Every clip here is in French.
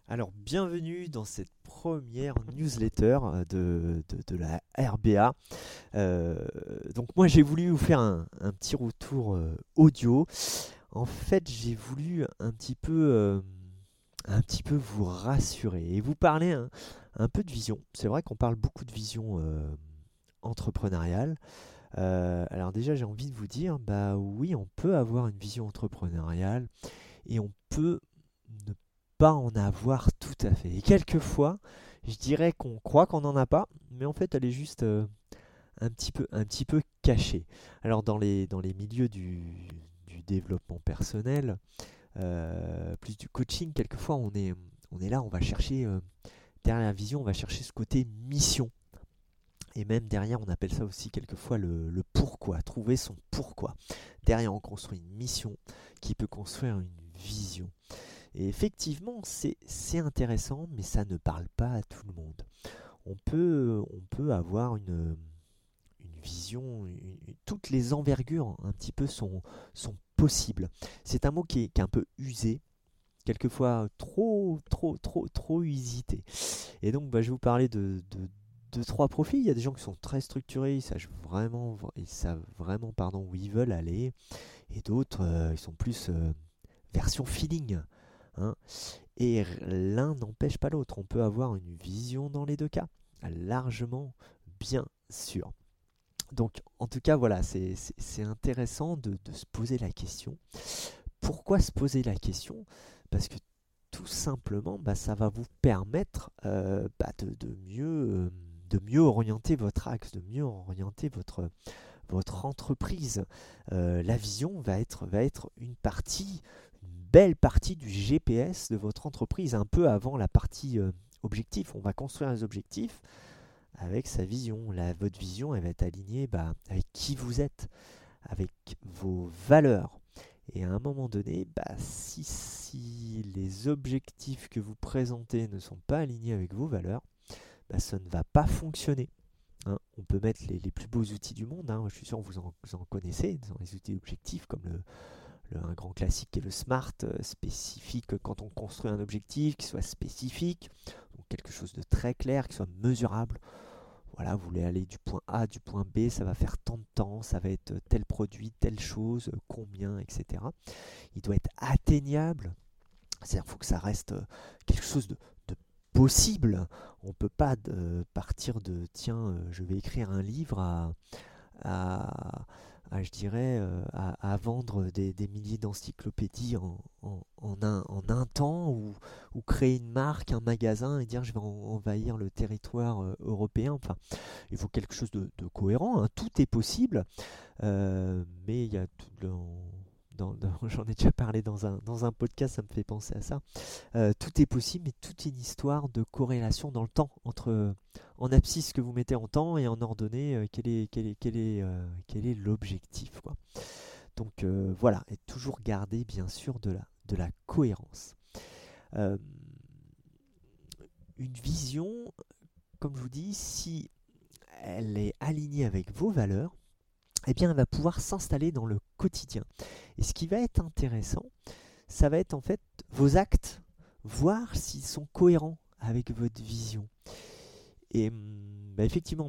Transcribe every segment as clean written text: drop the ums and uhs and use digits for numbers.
Alors, bienvenue dans cette première newsletter de la RBA. Donc, moi, j'ai voulu vous faire un petit retour audio. En fait, j'ai voulu un petit peu vous rassurer et vous parler un peu de vision. C'est vrai qu'on parle beaucoup de vision entrepreneuriale. Alors déjà, j'ai envie de vous dire, bah oui, on peut avoir une vision entrepreneuriale et on peut ne pas en avoir tout à fait. Et quelquefois, je dirais qu'on croit qu'on n'en a pas, mais en fait, elle est juste un petit peu cachée. Alors, dans les milieux du développement personnel, plus du coaching, quelquefois, on est là, on va chercher, derrière la vision, on va chercher ce côté mission. Et même derrière, on appelle ça aussi quelquefois le pourquoi, trouver son pourquoi. Derrière, on construit une mission qui peut construire une vision. Et effectivement, c'est intéressant, mais ça ne parle pas à tout le monde. On peut avoir une vision, toutes les envergures un petit peu sont possibles. C'est un mot qui est un peu usé, quelquefois trop usité. Et donc, bah, je vais vous parler de trois profils. Il y a des gens qui sont très structurés, ils savent vraiment pardon, où ils veulent aller, et d'autres, ils sont plus version feeling, hein. Et l'un n'empêche pas l'autre. On peut avoir une vision dans les deux cas, largement, bien sûr. Donc, en tout cas, voilà, c'est intéressant de se poser la question. Pourquoi se poser la question? Parce que tout simplement, bah, ça va vous permettre de mieux orienter votre axe, de mieux orienter votre entreprise. La vision va être une belle partie du GPS de votre entreprise, un peu avant la partie objectif. On va construire les objectifs avec sa vision. Votre vision, elle va être alignée avec qui vous êtes, avec vos valeurs. Et à un moment donné, si les objectifs que vous présentez ne sont pas alignés avec vos valeurs, ça ne va pas fonctionner. Hein. On peut mettre les plus beaux outils du monde, hein. Je suis sûr que vous en connaissez, dans les outils objectifs comme un grand classique qui est le SMART, spécifique quand on construit un objectif, qui soit spécifique, donc quelque chose de très clair, qui soit mesurable. Voilà, vous voulez aller du point A du point B, ça va faire tant de temps, ça va être tel produit, telle chose, combien, etc. Il doit être atteignable, c'est-à-dire qu'il faut que ça reste quelque chose de possible. On ne peut pas partir de tiens, je vais écrire un livre à, je dirais, à vendre des milliers d'encyclopédies en un temps, ou créer une marque, un magasin et dire je vais envahir le territoire européen. Enfin, il faut quelque chose de cohérent, hein. Tout est possible, mais il y a tout j'en ai déjà parlé dans un podcast, ça me fait penser à ça. Tout est possible, mais toute une histoire de corrélation dans le temps entre en abscisse que vous mettez en temps et en ordonnée quel est l'objectif, quoi. Donc voilà, et toujours garder bien sûr de la cohérence. Euh, une vision, comme je vous dis, si elle est alignée avec vos valeurs, eh bien elle va pouvoir s'installer dans le quotidien. Et ce qui va être intéressant, ça va être en fait vos actes, voir s'ils sont cohérents avec votre vision. Et effectivement,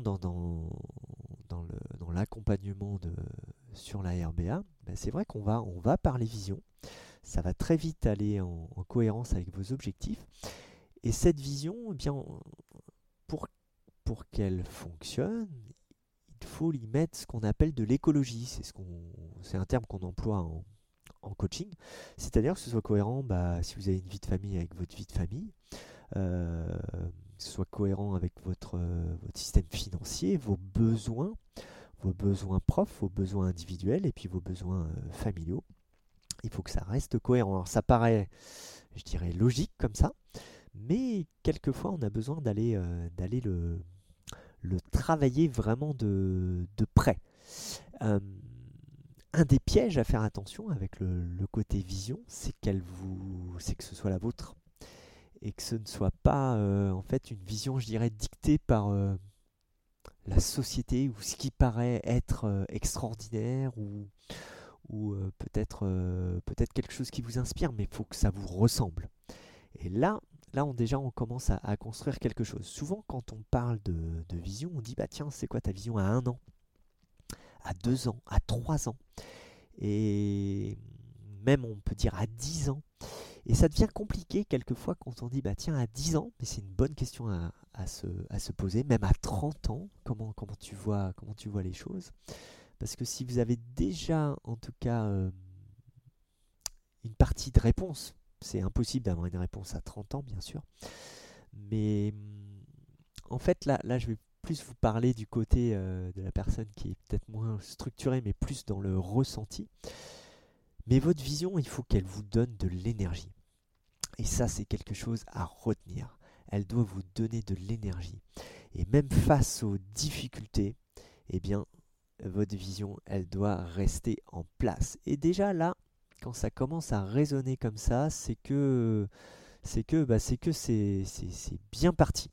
dans l'accompagnement sur la RBA, c'est vrai on va parler vision. Ça va très vite aller en cohérence avec vos objectifs. Et cette vision, eh bien, pour, pour qu'elle fonctionne, il faut y mettre ce qu'on appelle de l'écologie. C'est un terme qu'on emploie en coaching. C'est-à-dire que ce soit cohérent, si vous avez une vie de famille, avec votre vie de famille, euh, que ce soit cohérent avec votre système financier, vos besoins profs, vos besoins individuels et puis vos besoins familiaux. Il faut que ça reste cohérent. Alors ça paraît, je dirais, logique comme ça, mais quelquefois on a besoin d'aller le travailler vraiment de près. Euh, un des pièges à faire attention avec le côté vision, c'est que ce soit la vôtre et que ce ne soit pas en fait une vision, je dirais, dictée par la société ou ce qui paraît être extraordinaire ou peut-être quelque chose qui vous inspire, mais il faut que ça vous ressemble. Et là là on commence à construire quelque chose. Souvent quand on parle de vision, on dit bah tiens, c'est quoi ta vision à 1 an, à 2 ans, à 3 ans, et même on peut dire à 10 ans. Et ça devient compliqué quelquefois quand on dit bah tiens, à 10 ans, mais c'est une bonne question à se poser, même à 30 ans, comment tu vois les choses. Parce que si vous avez déjà en tout cas une partie de réponse, c'est impossible d'avoir une réponse à 30 ans bien sûr, mais en fait là je vais plus vous parler du côté de la personne qui est peut-être moins structurée, mais plus dans le ressenti. Mais votre vision, il faut qu'elle vous donne de l'énergie. Et ça, c'est quelque chose à retenir. Elle doit vous donner de l'énergie. Et même face aux difficultés, eh bien, votre vision, elle doit rester en place. Et déjà là, quand ça commence à résonner comme ça, c'est bien parti.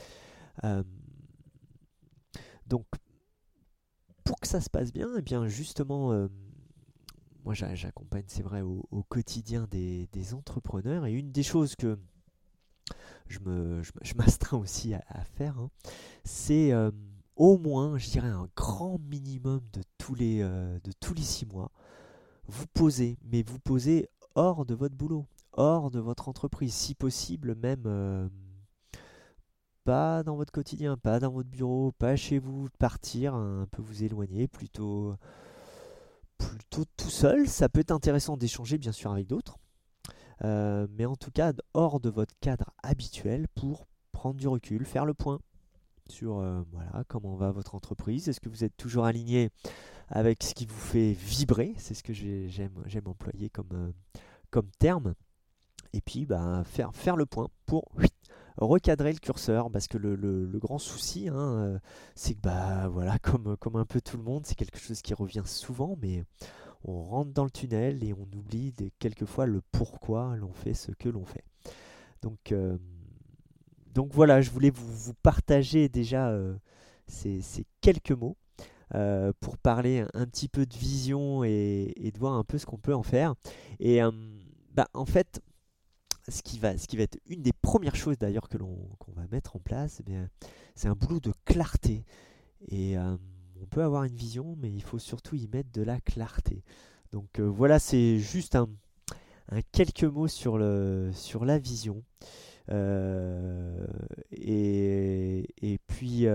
Donc, pour que ça se passe bien, eh bien justement, moi j'accompagne, c'est vrai, au quotidien des entrepreneurs. Et une des choses que je m'astreins aussi à faire, hein, c'est au moins, je dirais, un grand minimum de tous les 6 mois, vous posez, mais vous posez hors de votre boulot, hors de votre entreprise, si possible même pas dans votre quotidien, pas dans votre bureau, pas chez vous, partir un peu vous éloigner, plutôt tout seul. Ça peut être intéressant d'échanger bien sûr avec d'autres, mais en tout cas hors de votre cadre habituel, pour prendre du recul, faire le point sur voilà, comment va votre entreprise, est-ce que vous êtes toujours aligné avec ce qui vous fait vibrer, c'est ce que j'aime employer comme terme, et puis bah, faire le point pour recadrer le curseur, parce que le grand souci, hein, c'est que bah, voilà, comme un peu tout le monde, c'est quelque chose qui revient souvent, mais on rentre dans le tunnel et on oublie quelquefois le pourquoi l'on fait ce que l'on fait. Donc voilà, je voulais vous partager déjà ces quelques mots pour parler un petit peu de vision et de voir un peu ce qu'on peut en faire. Et en fait, ce qui va être une des premières choses d'ailleurs qu'on va mettre en place, eh bien, c'est un boulot de clarté. Et on peut avoir une vision, mais il faut surtout y mettre de la clarté. Donc voilà, c'est juste un quelques mots sur la vision. Et puis,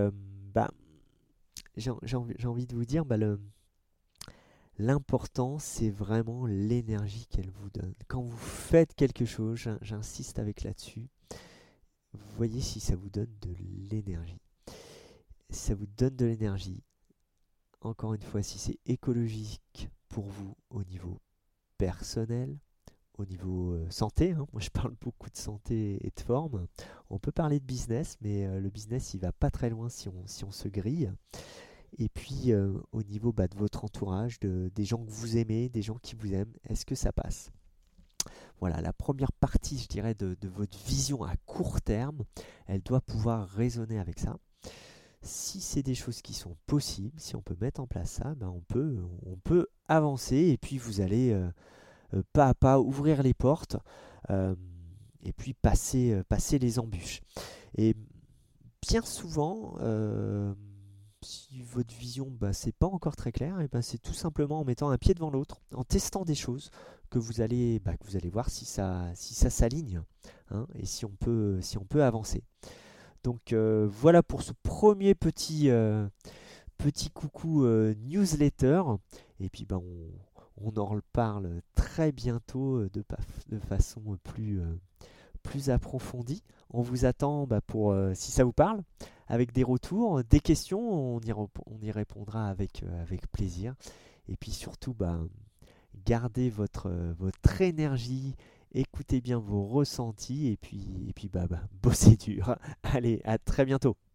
j'ai envie de vous dire, l'important, c'est vraiment l'énergie qu'elle vous donne. Quand vous faites quelque chose, j'insiste là-dessus, voyez si ça vous donne de l'énergie. Si ça vous donne de l'énergie, encore une fois, si c'est écologique pour vous au niveau personnel, au niveau santé, hein. Moi je parle beaucoup de santé et de forme. On peut parler de business, mais le business il va pas très loin si on se grille. Et puis au niveau de votre entourage, des gens que vous aimez, des gens qui vous aiment, est-ce que ça passe? Voilà, la première partie, je dirais, de votre vision à court terme, elle doit pouvoir résonner avec ça. Si c'est des choses qui sont possibles, si on peut mettre en place ça, on peut avancer, et puis vous allez pas à pas ouvrir les portes et puis passer les embûches. Et bien souvent, si votre vision c'est pas encore très clair, et c'est tout simplement en mettant un pied devant l'autre, en testant des choses que vous allez voir si ça s'aligne, hein, et si on peut avancer. Donc voilà pour ce premier petit coucou newsletter. Et puis on en reparle très bientôt de façon plus approfondie. On vous attend pour, si ça vous parle, avec des retours, des questions, on y répondra avec plaisir. Et puis surtout, gardez votre énergie, écoutez bien vos ressentis, et puis bossez dur. Allez, à très bientôt.